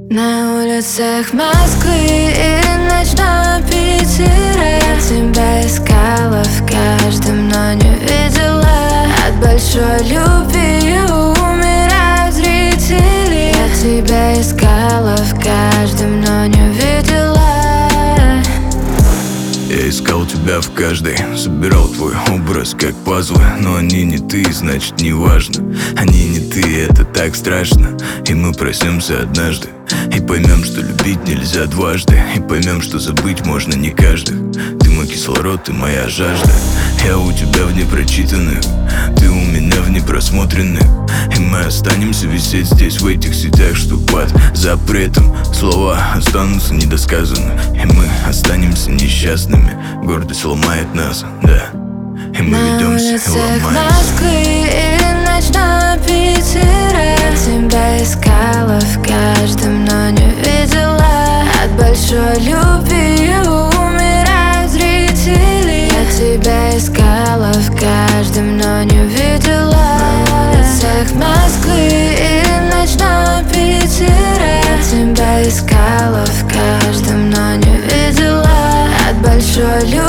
На улицах Москвы и ночном Питере я тебя искала в каждом, но не видела. От большой любви умирают зрители. Я тебя искала в каждом, но не видела. Я искал тебя в каждой, собирал твой образ как пазлы. Но они не ты, значит не важно. Они не ты, это так страшно. И мы проснемся однажды и поймем, что любить нельзя дважды. И поймем, что забыть можно не каждых. Ты мой кислород, ты моя жажда. Я у тебя в непрочитанных, ты у меня в непросмотренных. И мы останемся висеть здесь в этих сетях, что под запретом. Слова останутся недосказанны, и мы останемся несчастными. Гордость ломает нас, да. И мы ведемся и ломаемся. Москвы и ночном Питере я тебя искала в каждом, но не видела. От большой любви умирают зрители. Я тебя искала в каждом, но не видела. На улицах Москвы и ночном Питере я тебя искала в каждом, но не видела. От большой любви